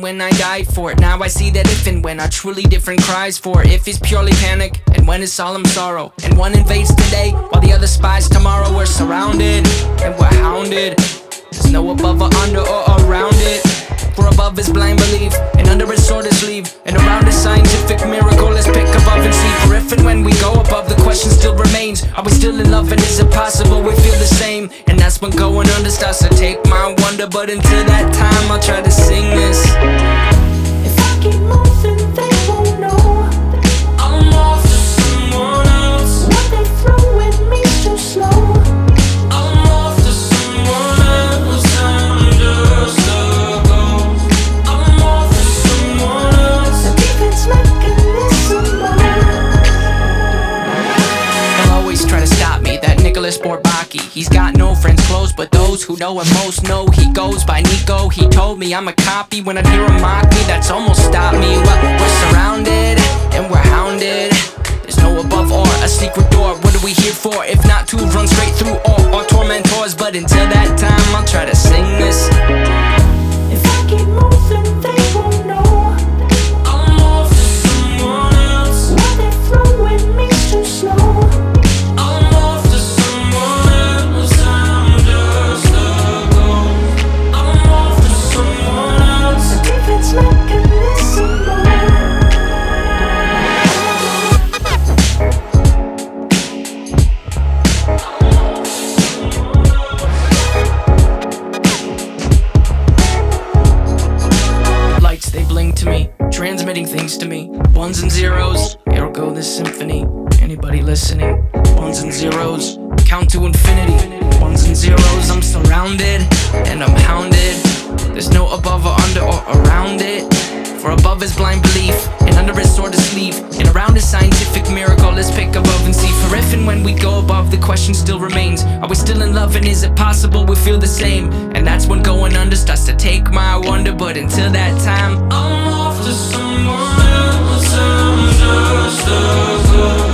when I died for it. Now I see that if and when are truly different cries for it. If is purely panic, and when is solemn sorrow. And one invades today, while the other spies tomorrow. We're surrounded, and we're hounded. There's no above or under or around it. For above is blind belief, and under is sword is sleeve, and around is scientific miracle. Let's pick above and see. For if and when we go above, the question still remains: are we still in love, and is it possible we feel the same? And that's when going under starts to take my wonder. But until that time, I'll try to sing this. If I keep moving, they won't know I'm off to someone else. what they throw at me too slow. I'm off to someone else. I'm just a ghost. I'm off to someone else. The defense mechanism. They'll always try to stop me, that Nicholas Bourbaki. He's got no friends close, but those who know him most know he goes by Nico. He told me I'm a copy. When I hear him mock me, that's almost stopped me. Well, we're surrounded and we're hounded. There's no above or a secret door. What are we here for if not to run straight through all our tormentors? But until that time, I'll try to sing this. If I keep moving, they won't know I'm off to someone else. what they throw at me too slow. I'm off to someone else. I'm just a ghost. I'm off to someone else. The defense mechanism. Lights, they blink to me, transmitting things to me. Ones and zeros, ergo this symphony. Anybody listening? Ones and zeros, count to infinity. Ones and zeros, I'm surrounded and I'm hounded. There's no above or under or around it. For above is blind belief, and under is sword is sleeve, and around is scientific miracle. Let's pick above and see. For if and when we go above, the question still remains: are we still in love, and is it possible we feel the same? And that's when going under starts to take my wonder. But until that time, I'm off to someone else. I'm just a ghost.